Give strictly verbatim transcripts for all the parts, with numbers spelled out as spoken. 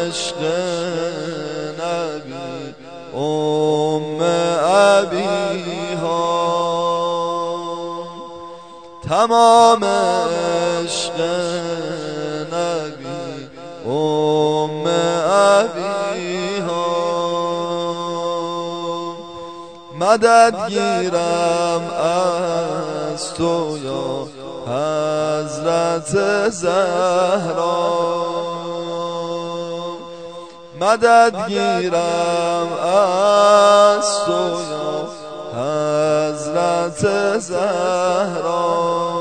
عشق نبی ام ابیها، تمام عشق نبی ام ابیها. مدد گیرم از تو یا حضرت زهرا، مدد گیرم از تو یا حضرت زهرا.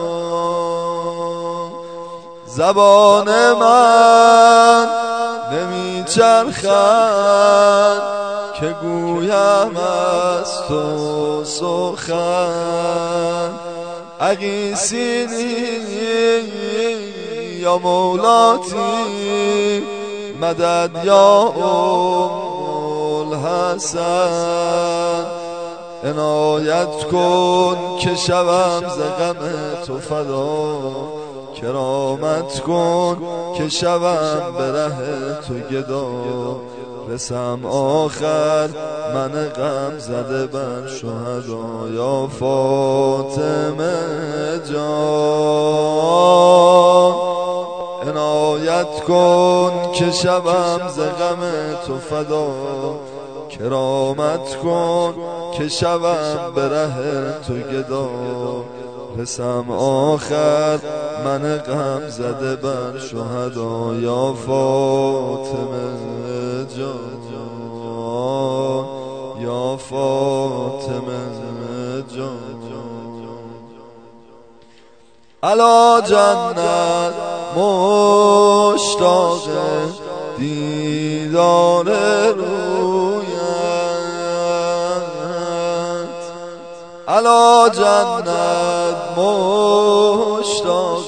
زبان من نمیچرخد که گویم از تو سخن، اغیثینی یا مولاتی مدد یا ام الحسن. عنایت کن که شوم ز غم تو فدا، کرامت کن که شوم به ره تو گدا. رسم آخر من غم زده بر شهدا، یا فاطمه جان. عنایت کن که شوم ز غم تو فدا، کرامت کن که شوم به ره تو گدا. رسم آخر من غم زده بر شهدا، یا فاطمه جان، یا فاطمه جان. علا جنت مشتاق دیدار رویت، علا جنت مشتاق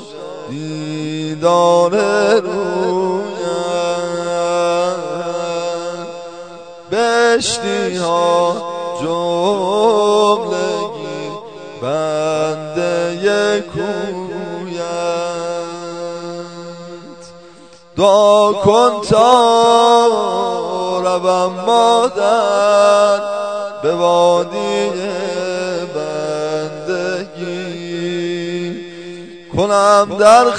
دیدار رویت. بهشتی ها جملگی بنده کویت، دعا کن تا روم مادر به وادی بندگی. کنم در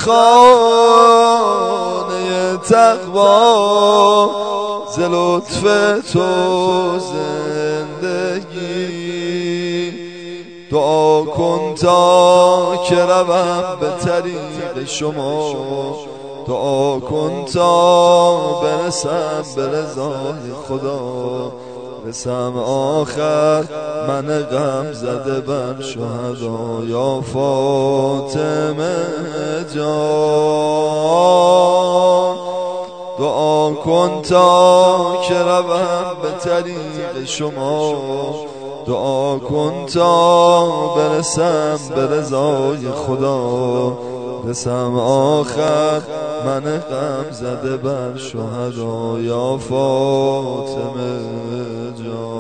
خانه تقوا ز لطف تو زندگی. دعا کن تا که روم به طریق شما، دعا کن تا برسم به رضای خدا. رسم آخر من غم زده بر شهدا، یا فاطمه جان. دعا کن تا که روم به طریق شما، دعا کن تا برسم به رضای خدا. رسم آخر من غم زده بر شهدا، یا فاطمه جان.